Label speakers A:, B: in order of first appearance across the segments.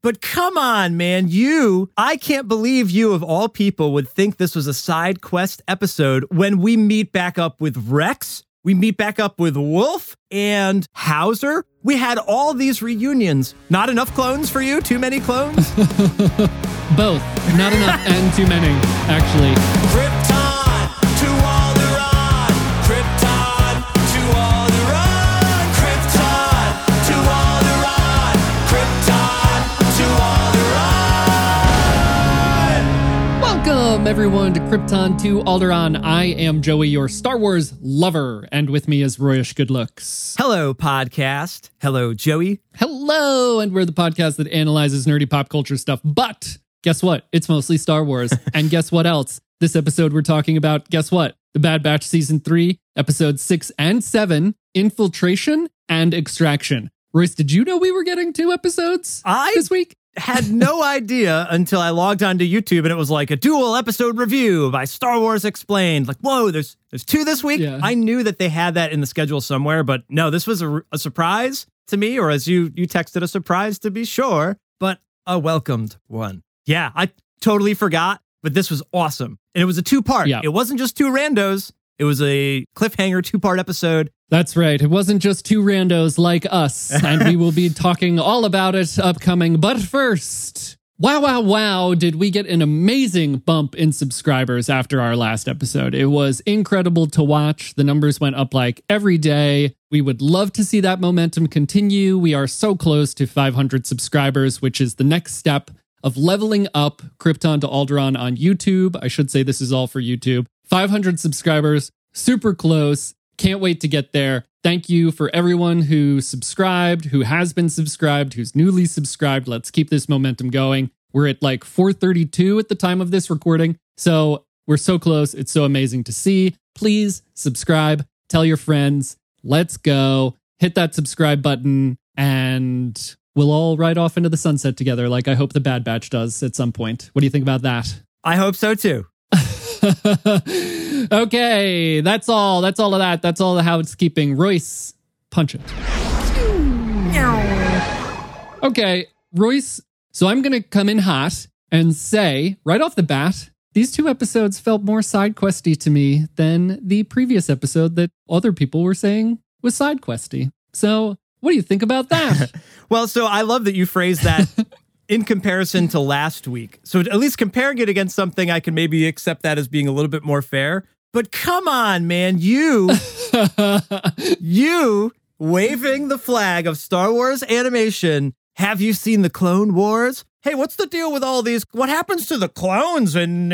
A: But come on, man, I can't believe you of all people would think this was a side quest episode when we meet back up with Rex, we meet back up with Wolf and Hauser. We had all these reunions. Not enough clones for you? Too many clones?
B: Both. Not enough and too many, actually.
C: Krypton to Alderaan. Krypton to Alderaan. Krypton to Alderaan. Krypton to Alderaan.
B: Welcome, everyone, to Krypton to Alderaan. I am Joey, your Star Wars lover, and with me is Royish Goodlooks.
A: Hello, podcast. Hello, Joey.
B: Hello, and we're the podcast that analyzes nerdy pop culture stuff, but guess what? It's mostly Star Wars. And guess what else? This episode we're talking about, guess what? The Bad Batch Season 3, Episodes 6 and 7, Infiltration and Extraction. Royce, did you know we were getting 2 episodes this week?
A: Had no idea until I logged onto YouTube and it was like a dual episode review by Star Wars Explained. Like, whoa, there's 2 this week?
B: Yeah.
A: I knew that they had that in the schedule somewhere, but no, this was a surprise to me, or as you texted, a surprise to be sure, but a welcomed one. Yeah, I totally forgot, but this was awesome. And it was a 2-part.
B: Yeah.
A: It wasn't just 2 randos. It was a cliffhanger 2-part episode.
B: That's right. It wasn't just 2 randos like us, and we will be talking all about it upcoming. But first, wow, did we get an amazing bump in subscribers after our last episode. It was incredible to watch. The numbers went up like every day. We would love to see that momentum continue. We are so close to 500 subscribers, which is the next step of leveling up Krypton to Alderaan on YouTube. I should say this is all for YouTube. 500 subscribers, super close. Can't wait to get there. Thank you for everyone who subscribed, who has been subscribed, who's newly subscribed. Let's keep this momentum going. We're at like 432 at the time of this recording. So we're so close. It's so amazing to see. Please subscribe. Tell your friends. Let's go. Hit that subscribe button and we'll all ride off into the sunset together like I hope the Bad Batch does at some point. What do you think about that?
A: I hope so too.
B: Okay, that's all of that. That's all the housekeeping. Royce, punch it. Okay, Royce, so I'm going to come in hot and say, right off the bat, these 2 episodes felt more side questy to me than the previous episode that other people were saying was side questy. So what do you think about that?
A: Well, so I love that you phrased that in comparison to last week. So at least comparing it against something, I can maybe accept that as being a little bit more fair. But come on, man, you waving the flag of Star Wars animation. Have you seen the Clone Wars? Hey, what's the deal with all these? What happens to the clones in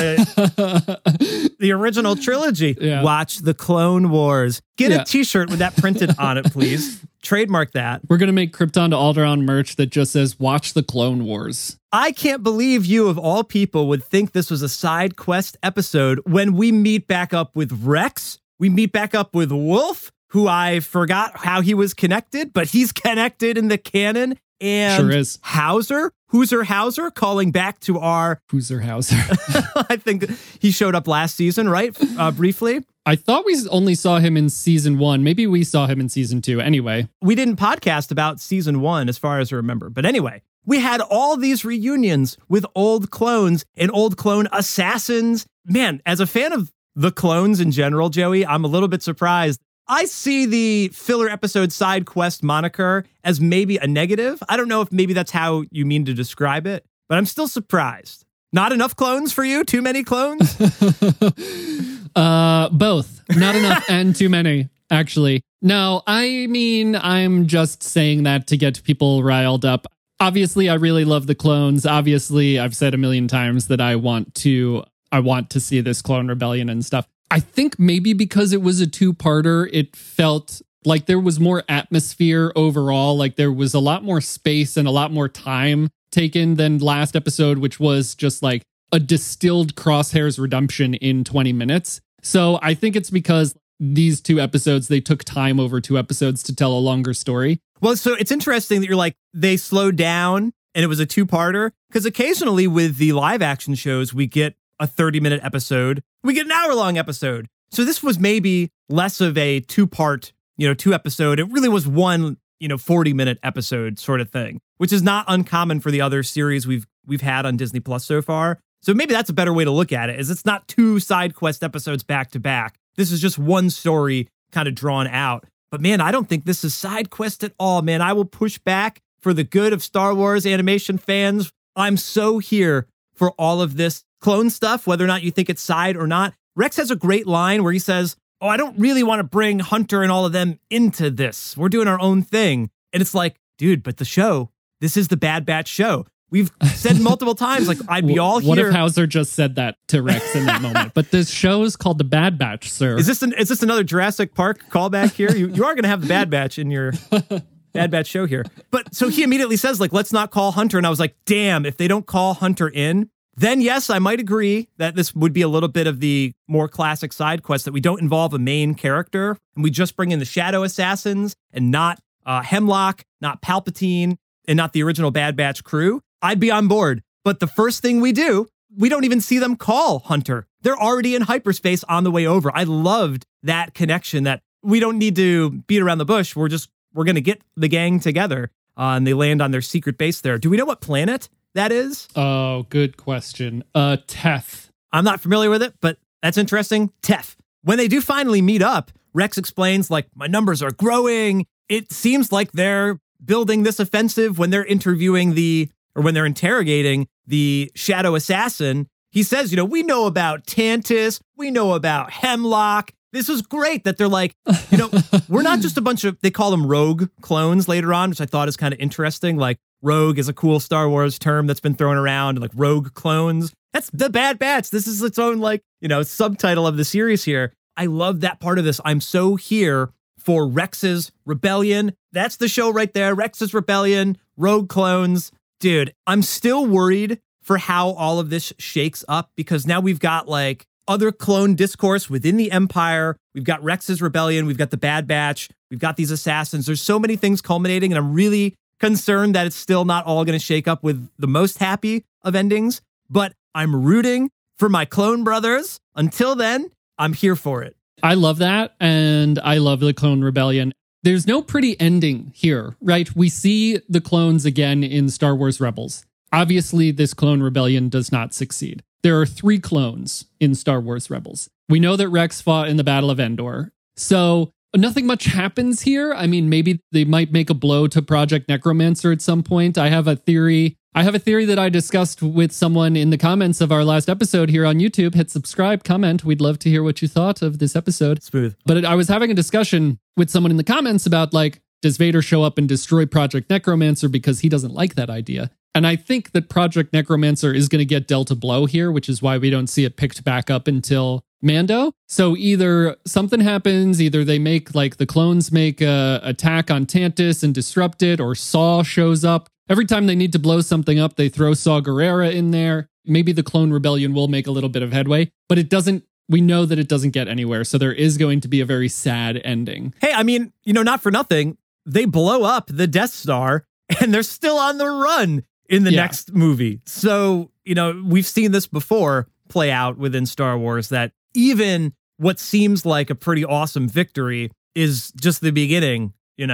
A: the original trilogy?
B: Yeah.
A: Watch the Clone Wars. Get a t-shirt with that printed on it, please. Trademark that.
B: We're going to make Krypton to Alderaan merch that just says, watch the Clone Wars.
A: I can't believe you of all people would think this was a side quest episode when we meet back up with Rex. We meet back up with Wolf, who I forgot how he was connected, but he's connected in the canon. And
B: sure is.
A: Hauser, Hauser, calling back to our...
B: Hauser.
A: I think he showed up last season, right? Briefly.
B: I thought we only saw him in season 1. Maybe we saw him in season 2. Anyway.
A: We didn't podcast about season 1 as far as I remember. But anyway, we had all these reunions with old clones and old clone assassins. Man, as a fan of the clones in general, Joey, I'm a little bit surprised. I see the filler episode side quest moniker as maybe a negative. I don't know if maybe that's how you mean to describe it, but I'm still surprised. Not enough clones for you? Too many clones?
B: Both. Not enough and too many, actually. No, I mean, I'm just saying that to get people riled up. Obviously, I really love the clones. Obviously, I've said a million times that I want to see this clone rebellion and stuff. I think maybe because it was a 2-parter, it felt like there was more atmosphere overall. Like there was a lot more space and a lot more time taken than last episode, which was just like a distilled Crosshair's redemption in 20 minutes. So I think it's because these 2 episodes, they took time over 2 episodes to tell a longer story.
A: Well, so it's interesting that you're like, they slowed down and it was a 2-parter, because occasionally with the live action shows, we get a 30-minute episode. We get an hour-long episode. So this was maybe less of a 2-part, 2 episode. It really was one, 40-minute episode sort of thing. which is not uncommon for the other series we've had on Disney Plus so far. So maybe that's a better way to look at it, is it's not 2 side quest episodes back to back. This is just one story kind of drawn out. But man, I don't think this is side quest at all, man. I will push back for the good of Star Wars animation fans. I'm so here for all of this clone stuff, whether or not you think it's side or not. Rex has a great line where he says, "Oh, I don't really want to bring Hunter and all of them into this. We're doing our own thing." And it's like, dude, but the show, this is the Bad Batch show. We've said multiple times, like, I'd be all here.
B: What if Hauser just said that to Rex in that moment? But this show is called The Bad Batch, sir.
A: Is this another Jurassic Park callback here? You are going to have the Bad Batch in your Bad Batch show here. But so he immediately says, like, let's not call Hunter. And I was like, damn, if they don't call Hunter in, then yes, I might agree that this would be a little bit of the more classic side quest, that we don't involve a main character and we just bring in the Shadow Assassins and not Hemlock, not Palpatine, and not the original Bad Batch crew. I'd be on board. But the first thing we do, we don't even see them call Hunter. They're already in hyperspace on the way over. I loved that connection, that we don't need to beat around the bush. We're going to get the gang together and they land on their secret base there. Do we know what planet that is?
B: Oh, good question. Teth.
A: I'm not familiar with it, but that's interesting. Teth. When they do finally meet up, Rex explains, like, my numbers are growing. It seems like they're building this offensive when they're when they're interrogating the Shadow Assassin. He says, we know about Tantus. We know about Hemlock. This is great that they're like, we're not just a bunch of, they call them rogue clones later on, which I thought is kind of interesting. Like, rogue is a cool Star Wars term that's been thrown around, like rogue clones. That's the Bad Batch. This is its own, subtitle of the series here. I love that part of this. I'm so here for Rex's Rebellion. That's the show right there. Rex's Rebellion, rogue clones. Dude, I'm still worried for how all of this shakes up, because now we've got other clone discourse within the Empire. We've got Rex's Rebellion. We've got the Bad Batch. We've got these assassins. There's so many things culminating, and I'm really concerned that it's still not all going to shake up with the most happy of endings. But I'm rooting for my clone brothers. Until then, I'm here for it.
B: I love that, and I love the Clone Rebellion. There's no pretty ending here, right? We see the clones again in Star Wars Rebels. Obviously, this Clone Rebellion does not succeed. There are 3 clones in Star Wars Rebels. We know that Rex fought in the Battle of Endor. So nothing much happens here. I mean, maybe they might make a blow to Project Necromancer at some point. I have a theory that I discussed with someone in the comments of our last episode here on YouTube. Hit subscribe, comment. We'd love to hear what you thought of this episode.
A: Smooth.
B: But I was having a discussion with someone in the comments about, does Vader show up and destroy Project Necromancer because he doesn't like that idea? And I think that Project Necromancer is going to get dealt a blow here, which is why we don't see it picked back up until Mando. So either something happens, either they make, the clones make a attack on Tantus and disrupt it, or Saw shows up. Every time they need to blow something up, they throw Saw Gerrera in there. Maybe the Clone Rebellion will make a little bit of headway, but we know that it doesn't get anywhere. So there is going to be a very sad ending.
A: Hey, I mean, not for nothing, they blow up the Death Star and they're still on the run in the next movie. So, we've seen this before play out within Star Wars, that even what seems like a pretty awesome victory is just the beginning,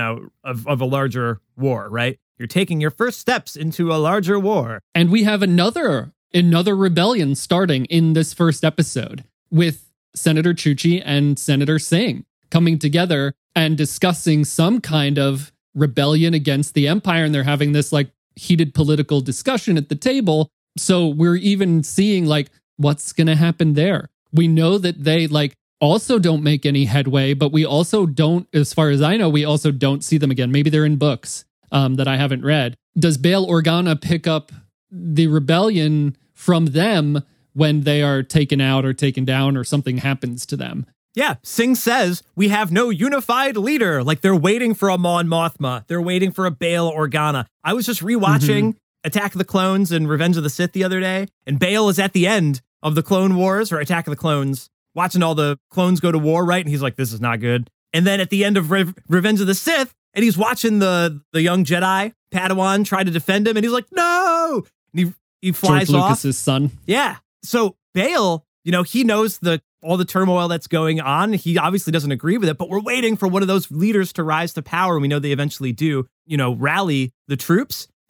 A: of a larger war, right? You're taking your first steps into a larger war.
B: And we have another rebellion starting in this first episode with Senator Chuchi and Senator Singh coming together and discussing some kind of rebellion against the Empire. And they're having this heated political discussion at the table. So we're even seeing what's going to happen there. We know that they also don't make any headway, but we also don't, as far as I know, we also don't see them again. Maybe they're in books that I haven't read. Does Bail Organa pick up the rebellion from them when they are taken out or taken down or something happens to them?
A: Yeah, Singh says, we have no unified leader. They're waiting for a Mon Mothma. They're waiting for a Bail Organa. I was just rewatching Attack of the Clones and Revenge of the Sith the other day, and Bail is at the end of the Clone Wars, or Attack of the Clones, watching all the clones go to war, right? And he's like, this is not good. And then at the end of Revenge of the Sith, and he's watching the young Jedi Padawan try to defend him, and he's like, no! And he flies
B: George
A: off.
B: Lucas's son.
A: Yeah. So Bail, he knows all the turmoil that's going on. He obviously doesn't agree with it, but we're waiting for one of those leaders to rise to power. And we know they eventually do, rally the troops.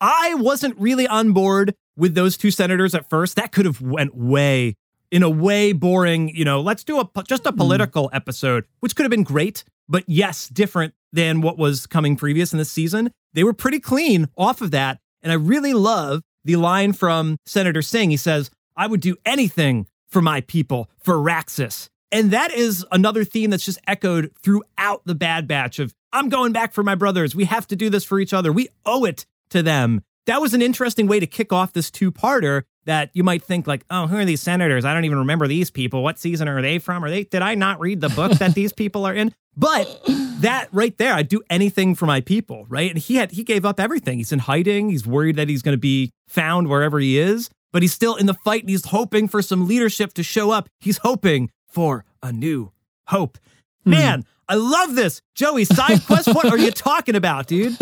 A: I wasn't really on board with those two senators at first. That could have went in a way boring, let's do just a political episode, which could have been great, but yes, different than what was coming previous in this season. They were pretty clean off of that. And I really love the line from Senator Singh. He says, I would do anything for my people, for Raxus. And that is another theme that's just echoed throughout the Bad Batch of, I'm going back for my brothers. We have to do this for each other. We owe it to them. That was an interesting way to kick off this two-parter that you might think like, oh, who are these senators? I don't even remember these people. What season are they from? Did I not read the book that these people are in? But that right there, I'd do anything for my people, right? And he gave up everything. He's in hiding. He's worried that he's going to be found wherever he is, but he's still in the fight and he's hoping for some leadership to show up. He's hoping for a new hope. Man, I love this. Joey, side quest, what are you talking about, dude?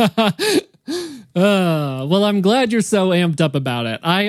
B: Well, I'm glad you're so amped up about it. I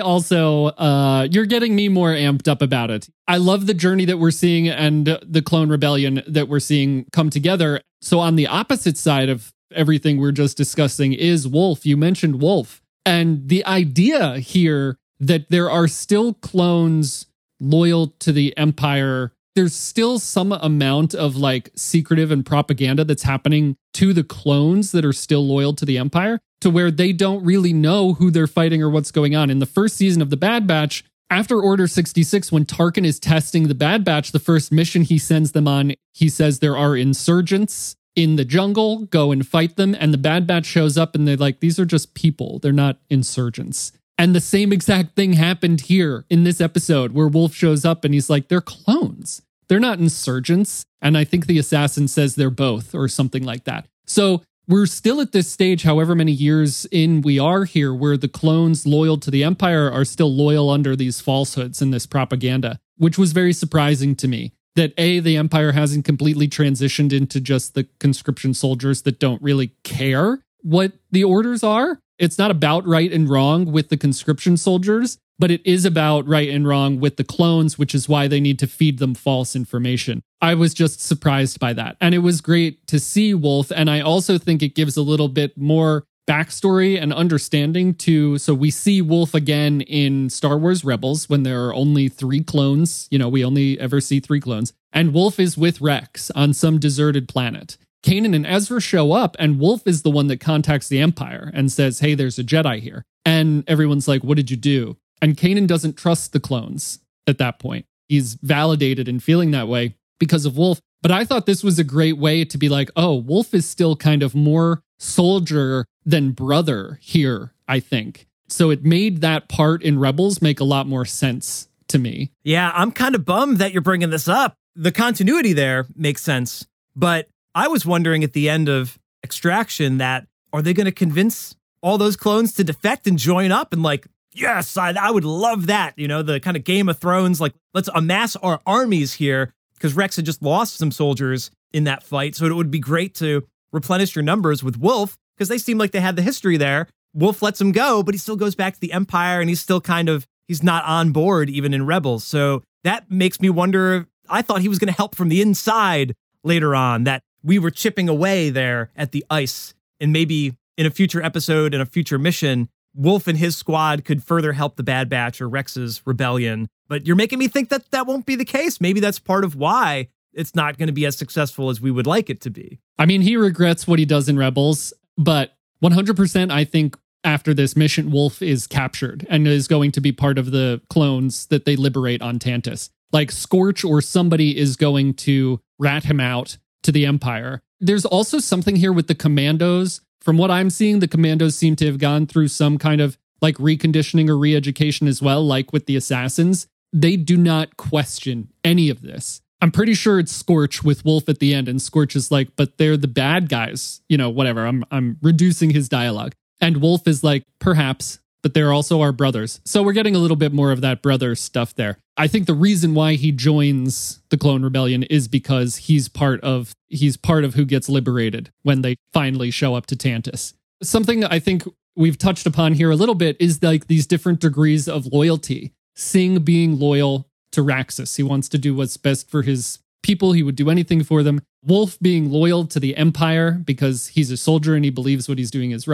B: also, you're getting me more amped up about it. I love the journey that we're seeing and the clone rebellion that we're seeing come together. So on the opposite side of everything we're just discussing is Wolf. You mentioned Wolf. And the idea here that there are still clones loyal to the Empire, there's still some amount of like secretive and propaganda that's happening to the clones that are still loyal to the Empire, to where they don't really know who they're fighting or what's going on. In the first season of the Bad Batch, after Order 66, when Tarkin is testing the Bad Batch, the first mission he sends them on, he says there are insurgents in the jungle, go and fight them. And the Bad Batch shows up and they're like, these are just people. They're not insurgents. And the same exact thing happened here in this episode where Wolf shows up and he's like, they're clones. They're not insurgents. And I think the assassin says they're both or something like that. So we're still at this stage, however many years in we are here, where the clones loyal to the Empire are still loyal under these falsehoods and this propaganda, which was very surprising to me. That the Empire hasn't completely transitioned into just the conscription soldiers that don't really care what the orders are. It's not about right and wrong with the conscription soldiers, but it is about right and wrong with the clones, which is why they need to feed them false information. I was just surprised by that. And it was great to see Wolf. And I also think it gives a little bit more backstory and understanding to, so we see Wolf again in Star Wars Rebels when there are only 3 clones. We only ever see 3 clones. And Wolf is with Rex on some deserted planet. Kanan and Ezra show up and Wolf is the one that contacts the Empire and says, hey, there's a Jedi here. And everyone's like, what did you do? And Kanan doesn't trust the clones at that point. He's validated in feeling that way because of Wolf. But I thought this was a great way to be like, oh, Wolf is still kind of more soldier than brother here, I think. So it made that part in Rebels make a lot more sense to me.
A: Yeah, I'm kind of bummed that you're bringing this up. The continuity there makes sense. But I was wondering at the end of Extraction that, are they going to convince all those clones to defect and join up and like, yes, I would love that. The kind of Game of Thrones, like, let's amass our armies here, because Rex had just lost some soldiers in that fight. So it would be great to replenish your numbers with Wolf, because they seem like they had the history there. Wolf lets him go, but he still goes back to the Empire, and he's still he's not on board even in Rebels. So that makes me wonder, I thought he was going to help from the inside later on, that we were chipping away there at the ice, and maybe in a future episode, in a future mission, Wolf and his squad could further help the Bad Batch or Rex's rebellion. But you're making me think that that won't be the case. Maybe that's part of why it's not going to be as successful as we would like it to be.
B: I mean, he regrets what he does in Rebels, but 100% I think after this mission, Wolf is captured and is going to be part of the clones that they liberate on Tantus. Like Scorch or somebody is going to rat him out to the Empire. There's also something here with the commandos. From what I'm seeing, the commandos seem to have gone through some kind of like reconditioning or re-education as well, like with the assassins. They do not question any of this. I'm pretty sure it's Scorch with Wolf at the end, and Scorch is like, but they're the bad guys, whatever. I'm reducing his dialogue. And Wolf is like, perhaps, but they're also our brothers. So we're getting a little bit more of that brother stuff there. I think the reason why he joins the Clone Rebellion is because he's part of who gets liberated when they finally show up to Tantus. Something I think we've touched upon here a little bit is like these different degrees of loyalty. Singh being loyal to Raxus. He wants to do what's best for his people. He would do anything for them. Wolf being loyal to the Empire because he's a soldier and he believes what he's doing is right.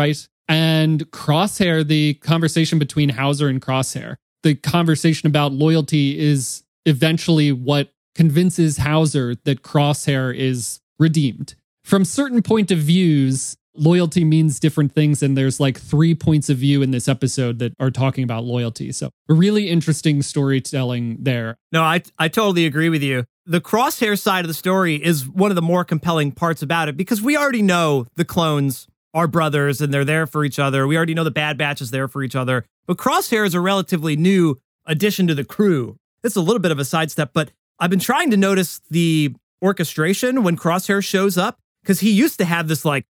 B: And Crosshair, the conversation between Hauser and Crosshair, the conversation about loyalty is eventually what convinces Hauser that Crosshair is redeemed. From certain point of views, loyalty means different things, and there's like 3 points of view in this episode that are talking about loyalty. So a really interesting storytelling there.
A: No, I totally agree with you. The Crosshair side of the story is one of the more compelling parts about it because we already know the clones are brothers and they're there for each other. We already know the Bad Batch is there for each other. But Crosshair is a relatively new addition to the crew. It's a little bit of a sidestep, but I've been trying to notice the orchestration when Crosshair shows up because he used to have this like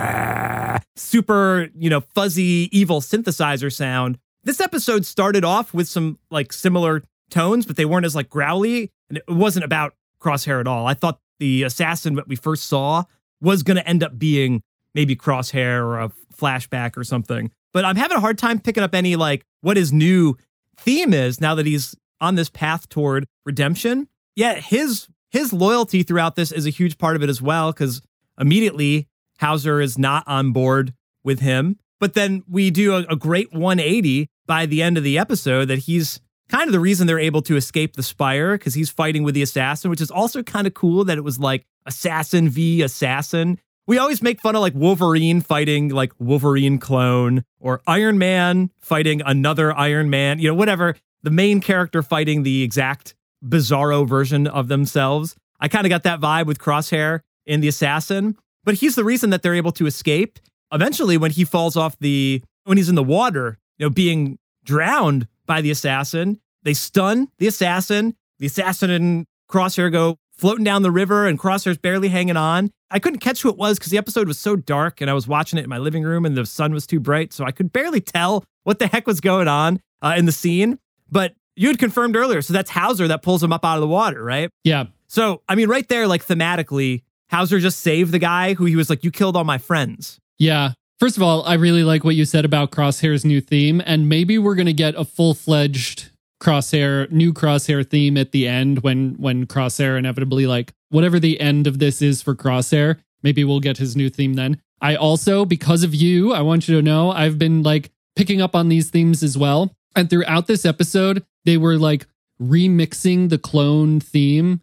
A: blah, super, fuzzy, evil synthesizer sound. This episode started off with some like similar tones, but they weren't as like growly. And it wasn't about Crosshair at all. I thought the assassin that we first saw was going to end up being maybe Crosshair or a flashback or something. But I'm having a hard time picking up any like what his new theme is now that he's on this path toward redemption. Yeah, his loyalty throughout this is a huge part of it as well, because immediately Hauser is not on board with him. But then we do a great 180 by the end of the episode that he's kind of the reason they're able to escape the Spire, because he's fighting with the assassin, which is also kind of cool that it was like assassin v assassin. We always make fun of like Wolverine fighting like Wolverine clone or Iron Man fighting another Iron Man, whatever. The main character fighting the exact bizarro version of themselves. I kind of got that vibe with Crosshair in the assassin, but he's the reason that they're able to escape. Eventually, when he falls off when he's in the water, being drowned by the assassin, they stun the assassin. The assassin and Crosshair go floating down the river and Crosshair's barely hanging on. I couldn't catch who it was because the episode was so dark and I was watching it in my living room and the sun was too bright. So I could barely tell what the heck was going on in the scene. But you had confirmed earlier. So that's Hauser that pulls him up out of the water, right?
B: Yeah.
A: So, I mean, right there, like thematically, Hauser just saved the guy who he was like, you killed all my friends.
B: Yeah. First of all, I really like what you said about Crosshair's new theme. And maybe we're going to get a full-fledged new Crosshair theme at the end when Crosshair inevitably, like, whatever the end of this is for Crosshair, maybe we'll get his new theme then. I also, because of you, I want you to know, I've been like picking up on these themes as well. And throughout this episode, they were like remixing the clone theme.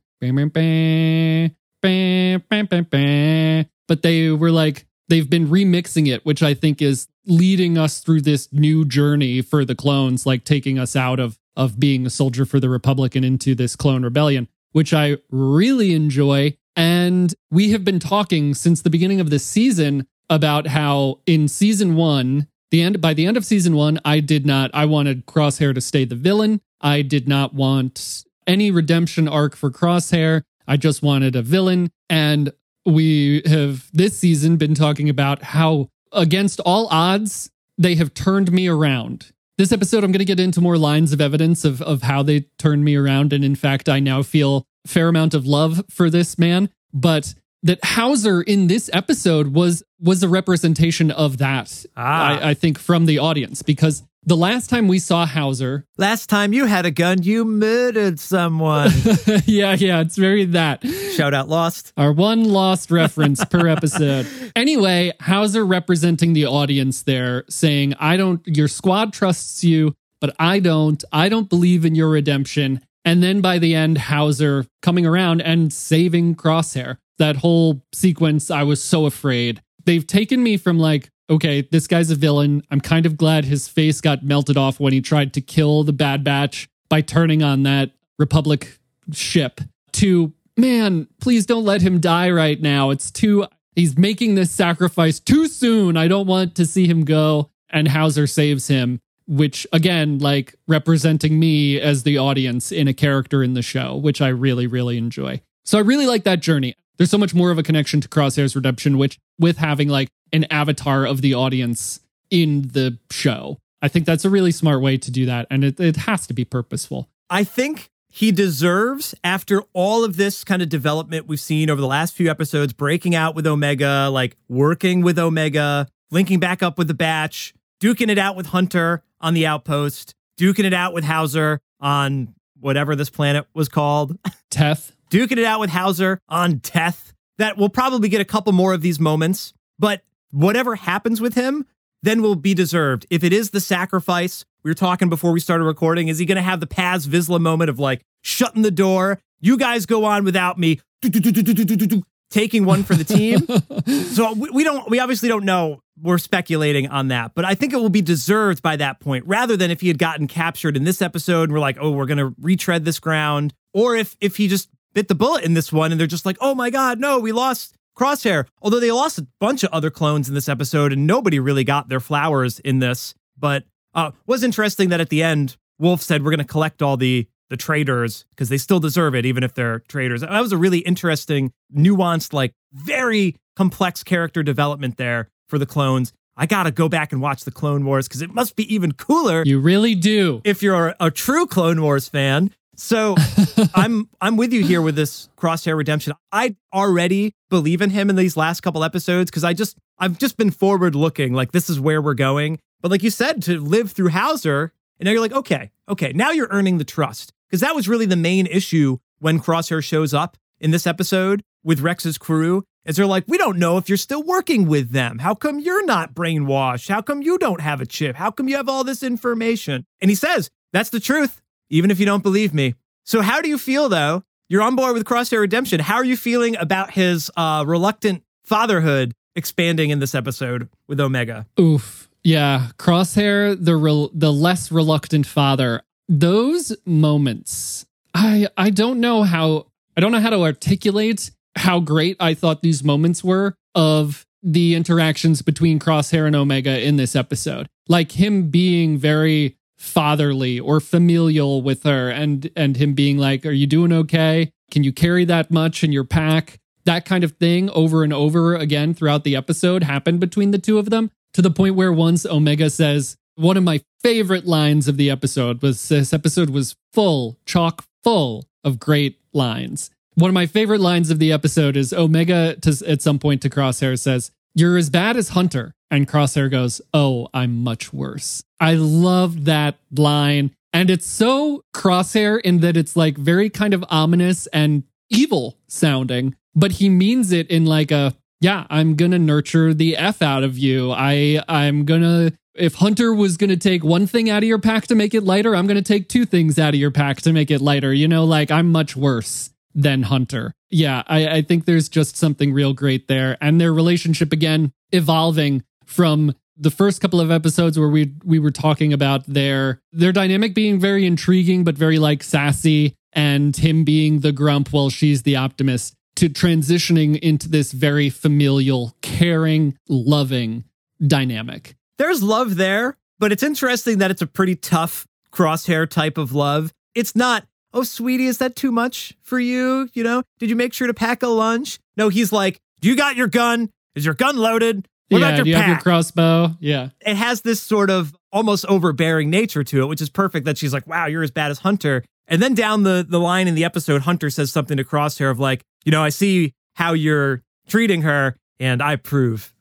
B: But they were like, they've been remixing it, which I think is leading us through this new journey for the clones, like taking us out of being a soldier for the Republic and into this clone rebellion, which I really enjoy. And we have been talking since the beginning of this season about how in season 1, by the end of season 1, I wanted Crosshair to stay the villain. I did not want any redemption arc for Crosshair. I just wanted a villain. And we have this season been talking about how against all odds, they have turned me around. This episode, I'm going to get into more lines of evidence of how they turned me around. And in fact, I now feel a fair amount of love for this man. But that Hauser in this episode was a representation of that, I think, from the audience. Because the last time we saw Hauser...
A: Last time you had a gun, you murdered someone.
B: yeah, it's very that.
A: Shout out Lost.
B: Our one Lost reference per episode. Anyway, Hauser representing the audience there, saying, your squad trusts you, but I don't believe in your redemption. And then by the end, Hauser coming around and saving Crosshair. That whole sequence, I was so afraid. They've taken me from like, okay, this guy's a villain. I'm kind of glad his face got melted off when he tried to kill the Bad Batch by turning on that Republic ship, to, man, please don't let him die right now. He's making this sacrifice too soon. I don't want to see him go. And Hauser saves him, which again, like representing me as the audience in a character in the show, which I really, really enjoy. So I really like that journey. There's so much more of a connection to Crosshair's redemption, which with having like an avatar of the audience in the show. I think that's a really smart way to do that. And it has to be purposeful.
A: I think he deserves, after all of this kind of development we've seen over the last few episodes, breaking out with Omega, like working with Omega, linking back up with the Batch, duking it out with Hunter on the Outpost, duking it out with Hauser on whatever this planet was called.
B: Teth.
A: Duking it out with Hauser on Teth. That we'll probably get a couple more of these moments, but whatever happens with him, then will be deserved. If it is the sacrifice, we were talking before we started recording, is he going to have the Paz Vizsla moment of like shutting the door? You guys go on without me, taking one for the team. So we obviously don't know. We're speculating on that, but I think it will be deserved by that point, rather than if he had gotten captured in this episode and we're like, oh, we're going to retread this ground, or if he just bit the bullet in this one and they're just like, oh my God, no, we lost Crosshair. Although they lost a bunch of other clones in this episode and nobody really got their flowers in this. But was interesting that at the end, Wolf said, we're going to collect all the traitors because they still deserve it, even if they're traitors. That was a really interesting, nuanced, like very complex character development there for the clones. I got to go back and watch the Clone Wars because it must be even cooler.
B: You really do.
A: If you're a true Clone Wars fan. So I'm with you here with this Crosshair redemption. I already believe in him in these last couple episodes because I've just been forward looking, like this is where we're going. But like you said, to live through Hauser, and now you're like, okay, now you're earning the trust. Because that was really the main issue when Crosshair shows up in this episode with Rex's crew, is they're like, we don't know if you're still working with them. How come you're not brainwashed? How come you don't have a chip? How come you have all this information? And he says, that's the truth, even if you don't believe me. So how do you feel, though? You're on board with Crosshair Redemption. How are you feeling about his reluctant fatherhood expanding in this episode with Omega?
B: Oof. Yeah. Crosshair, the less reluctant father. Those moments, I don't know how to articulate how great I thought these moments were of the interactions between Crosshair and Omega in this episode. Like him being very fatherly or familial with her and him being like, are you doing okay? Can you carry that much in your pack? That kind of thing over and over again throughout the episode happened between the two of them, to the point where once Omega says, one of my favorite lines of the episode was, this episode was chock full of great lines. One of my favorite lines of the episode is Omega at some point to Crosshair says, you're as bad as Hunter. And Crosshair goes, oh, I'm much worse. I love that line. And it's so Crosshair in that it's like very kind of ominous and evil sounding, but he means it in like yeah, I'm going to nurture the F out of you. I'm going to, if Hunter was going to take one thing out of your pack to make it lighter, I'm going to take two things out of your pack to make it lighter. You know, like I'm much worse than Hunter. Yeah, I think there's just something real great there. And their relationship, again, evolving from the first couple of episodes where we were talking about their dynamic being very intriguing, but very like sassy, and him being the grump while she's the optimist, to transitioning into this very familial, caring, loving dynamic.
A: There's love there, but it's interesting that it's a pretty tough Crosshair type of love. It's not, oh, sweetie, is that too much for you? You know, did you make sure to pack a lunch? No, he's like, do you got your gun? Is your gun loaded? What about your
B: do you
A: pack?
B: have your crossbow? Yeah.
A: It has this sort of almost overbearing nature to it, which is perfect that she's like, wow, you're as bad as Hunter. And then down the line in the episode, Hunter says something to Crosshair of like, you know, I see how you're treating her and I approve,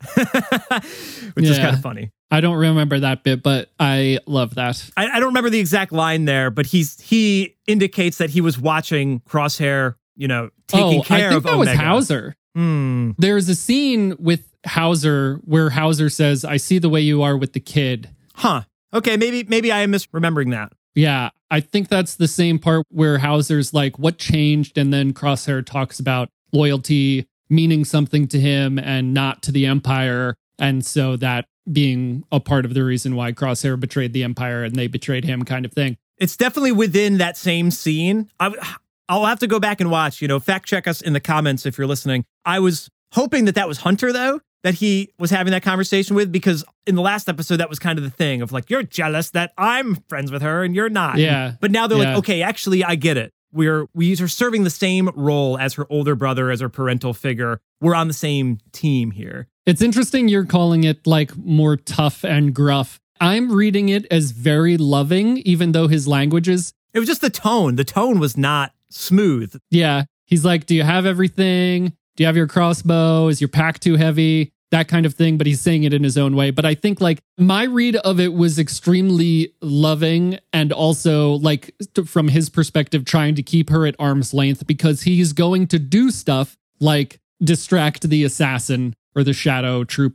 A: which is kind of funny.
B: I don't remember that bit, but I love that.
A: I don't remember the exact line there, but he indicates that he was watching Crosshair, you know, taking care of Omega.
B: I think that was Hauser. There's a scene with Hauser where Hauser says, I see the way you are with the kid.
A: Huh. Okay, maybe I am misremembering that.
B: Yeah, I think that's the same part where Hauser's like, what changed? And then Crosshair talks about loyalty meaning something to him and not to the Empire. And so that being a part of the reason why Crosshair betrayed the Empire and they betrayed him, kind of thing.
A: It's definitely within that same scene. I'll have to go back and watch, fact check us in the comments if you're listening. I was hoping that was Hunter, though, that he was having that conversation with, because in the last episode, that was kind of the thing of like, you're jealous that I'm friends with her and you're not.
B: Yeah.
A: But now they're like, okay, actually, I get it. We are serving the same role as her older brother, as her parental figure. We're on the same team here.
B: It's interesting you're calling it like more tough and gruff. I'm reading it as very loving, even though his language is...
A: It was just the tone. The tone was not smooth.
B: Yeah. He's like, do you have everything? Do you have your crossbow? Is your pack too heavy? That kind of thing. But he's saying it in his own way. But I think like my read of it was extremely loving, and also like from his perspective, trying to keep her at arm's length, because he's going to do stuff like distract the assassin or the shadow trooper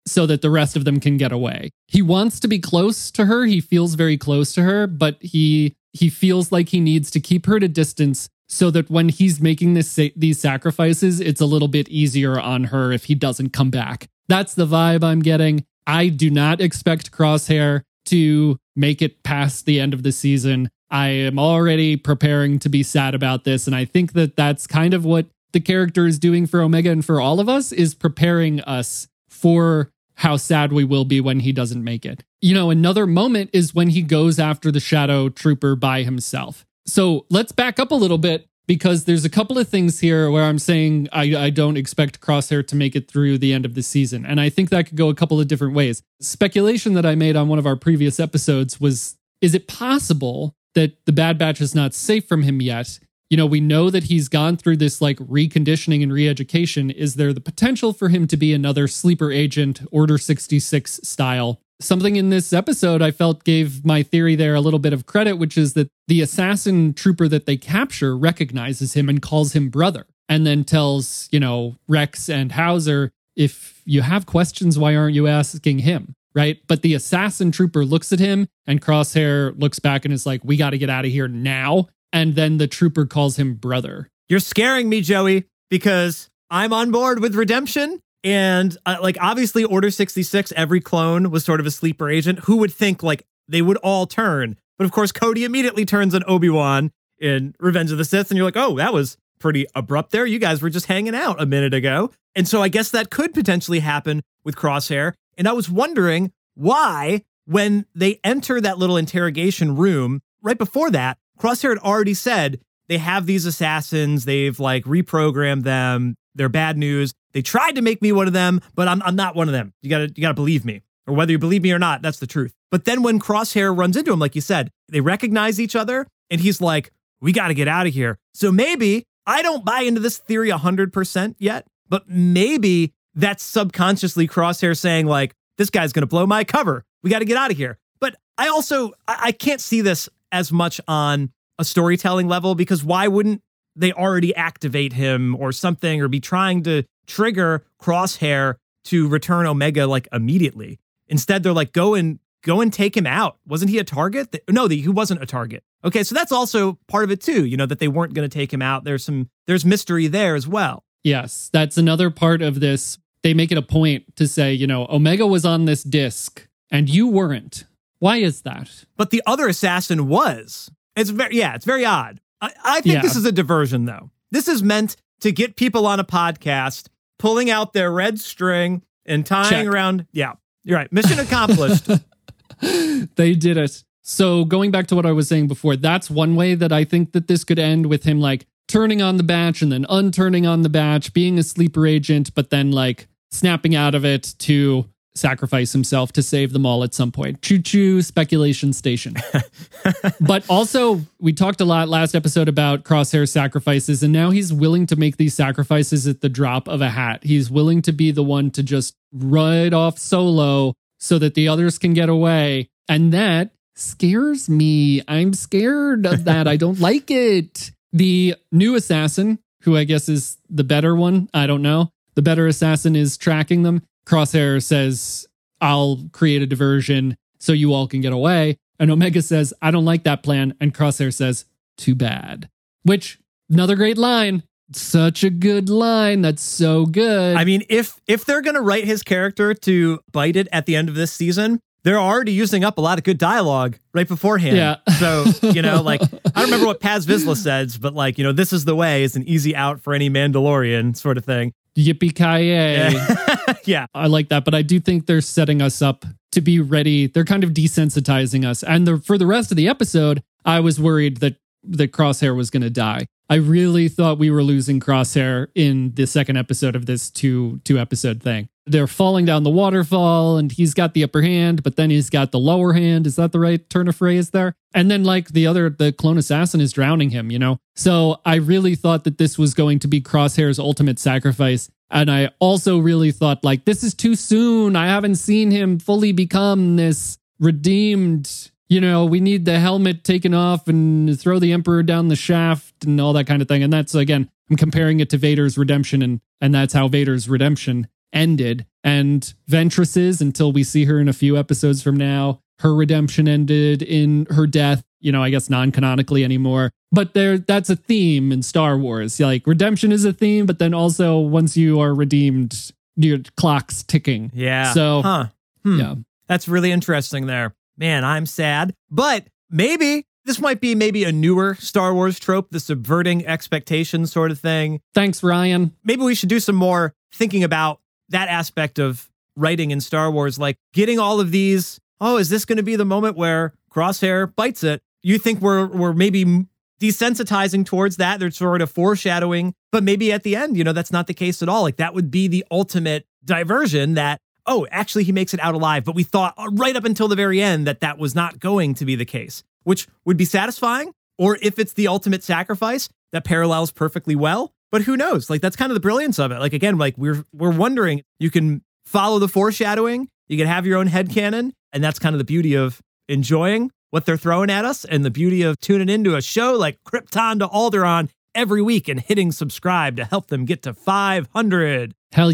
B: so that the rest of them can get away. He wants to be close to her. He feels very close to her, but he feels like he needs to keep her at a distance so that when he's making these sacrifices, it's a little bit easier on her if he doesn't come back. That's the vibe I'm getting. I do not expect Crosshair to make it past the end of the season. I am already preparing to be sad about this, and I think that that's kind of what the character is doing for Omega and for all of us, is preparing us for how sad we will be when he doesn't make it. You know, another moment is when he goes after the Shadow Trooper by himself. So let's back up a little bit, because there's a couple of things here where I'm saying I don't expect Crosshair to make it through the end of the season. And I think that could go a couple of different ways. Speculation that I made on one of our previous episodes was, is it possible that the Bad Batch is not safe from him yet? You know, we know that he's gone through this like reconditioning and re-education. Is there the potential for him to be another sleeper agent, Order 66 style? Something in this episode I felt gave my theory there a little bit of credit, which is that the assassin trooper that they capture recognizes him and calls him brother, and then tells, you know, Rex and Hauser, if you have questions, why aren't you asking him? Right? But the assassin trooper looks at him, and Crosshair looks back and is like, we got to get out of here now. And then the trooper calls him brother.
A: You're scaring me, Joey, because I'm on board with Redemption. And like, obviously, Order 66, every clone was sort of a sleeper agent. Who would think like they would all turn? But of course, Cody immediately turns on Obi-Wan in Revenge of the Sith. And you're like, oh, that was pretty abrupt there. You guys were just hanging out a minute ago. And so I guess that could potentially happen with Crosshair. And I was wondering why, when they enter that little interrogation room, right before that, Crosshair had already said they have these assassins. They've like reprogrammed them. They're bad news. They tried to make me one of them, but I'm not one of them. You gotta believe me. Or whether you believe me or not, that's the truth. But then when Crosshair runs into him, like you said, they recognize each other, and he's like, we got to get out of here. So maybe, I don't buy into this theory 100% yet, but maybe that's subconsciously Crosshair saying like, this guy's going to blow my cover. We got to get out of here. But I can't see this as much on a storytelling level, because why wouldn't they already activate him or something, or be trying to trigger Crosshair to return Omega like immediately? Instead, they're like, go and take him out. Wasn't he a target? No, he wasn't a target. Okay, so that's also part of it too, you know, that they weren't going to take him out. There's mystery there as well.
B: Yes, that's another part of this. They make it a point to say, you know, Omega was on this disc and you weren't. Why is that?
A: But the other assassin was. It's very odd. I think this is a diversion, though. This is meant to get people on a podcast, pulling out their red string and tying around. Yeah, you're right. Mission accomplished.
B: They did it. So going back to what I was saying before, that's one way that I think that this could end, with him like turning on the batch and then unturning on the batch, being a sleeper agent, but then like snapping out of it to sacrifice himself to save them all at some point. Choo-choo, speculation station. But also, we talked a lot last episode about Crosshair sacrifices, and now he's willing to make these sacrifices at the drop of a hat. He's willing to be the one to just ride off solo so that the others can get away. And that scares me. I'm scared of that. I don't like it. The new assassin, who I guess is the better one, I don't know. The better assassin is tracking them. Crosshair says, I'll create a diversion so you all can get away. And Omega says, I don't like that plan. And Crosshair says, too bad. Which, another great line. Such a good line. That's so good.
A: I mean, if they're going to write his character to bite it at the end of this season, they're already using up a lot of good dialogue right beforehand.
B: Yeah.
A: So, you know, like, I don't remember what Paz Vizsla says, but like, you know, this is the way is an easy out for any Mandalorian sort of thing.
B: Yippee-ki-yay.
A: Yeah.
B: I like that, but I do think they're setting us up to be ready. They're kind of desensitizing us. And for the rest of the episode, I was worried that Crosshair was going to die. I really thought we were losing Crosshair in the second episode of this two episode thing. They're falling down the waterfall and he's got the upper hand, but then he's got the lower hand. Is that the right turn of phrase there? And then like the clone assassin is drowning him, you know? So I really thought that this was going to be Crosshair's ultimate sacrifice. And I also really thought like, this is too soon. I haven't seen him fully become this redeemed, you know, we need the helmet taken off and throw the Emperor down the shaft and all that kind of thing. And that's, again, I'm comparing it to Vader's redemption, and that's how Vader's redemption ended. and Ventress's until we see her in a few episodes from now. Her redemption ended in her death, I guess non-canonically anymore. But that's a theme in Star Wars. Like, redemption is a theme, but then also once you are redeemed, your clock's ticking.
A: Yeah.
B: So, yeah.
A: That's really interesting there. Man, I'm sad. But maybe this might be a newer Star Wars trope, the subverting expectations sort of thing.
B: Thanks, Ryan.
A: Maybe we should do some more thinking about that aspect of writing in Star Wars, like getting all of these, is this going to be the moment where Crosshair bites it? You think we're maybe desensitizing towards that? They're sort of foreshadowing, but maybe at the end, that's not the case at all. Like, that would be the ultimate diversion that, actually he makes it out alive. But we thought right up until the very end that was not going to be the case, which would be satisfying. Or if it's the ultimate sacrifice, that parallels perfectly well. But who knows? Like, that's kind of the brilliance of it. Like, again, like we're wondering, you can follow the foreshadowing, you can have your own headcanon, and that's kind of the beauty of enjoying what they're throwing at us and the beauty of tuning into a show like Krypton to Alderaan every week and hitting subscribe to help them get to 500.
B: Hell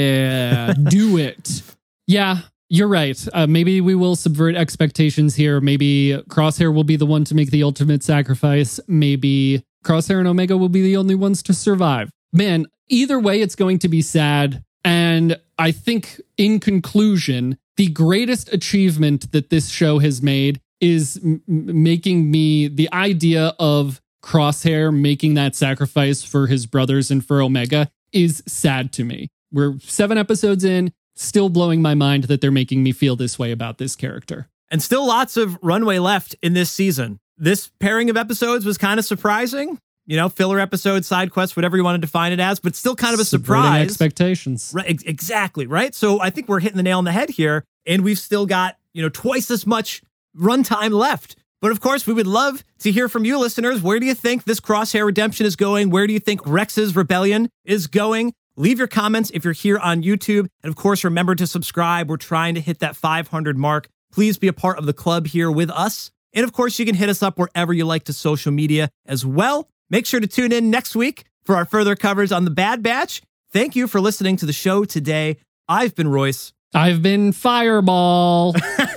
B: yeah. Do it. Yeah, you're right. Maybe we will subvert expectations here. Maybe Crosshair will be the one to make the ultimate sacrifice. Maybe Crosshair and Omega will be the only ones to survive. Man, either way, it's going to be sad. And I think in conclusion, the greatest achievement that this show has made is making me the idea of Crosshair making that sacrifice for his brothers and for Omega is sad to me. We're 7 episodes in, still blowing my mind that they're making me feel this way about this character.
A: And still lots of runway left in this season. This pairing of episodes was kind of surprising. Filler episode, side quest, whatever you want to define it as, but still kind of a surprise.
B: Expectations.
A: Right, exactly, right? So I think we're hitting the nail on the head here, and we've still got, twice as much runtime left. But of course, we would love to hear from you listeners. Where do you think this Crosshair redemption is going? Where do you think Rex's rebellion is going? Leave your comments if you're here on YouTube. And of course, remember to subscribe. We're trying to hit that 500 mark. Please be a part of the club here with us. And of course, you can hit us up wherever you like to social media as well. Make sure to tune in next week for our further coverage on the Bad Batch. Thank you for listening to the show today. I've been Royce.
B: I've been Fireball.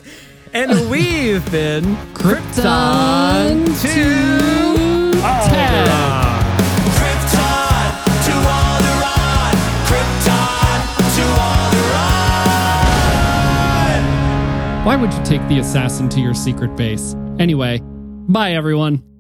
A: And we've been
B: Krypton to Alderaan.
C: Krypton to Alderaan. Krypton to Alderaan.
B: Why would you take the assassin to your secret base? Anyway, bye everyone.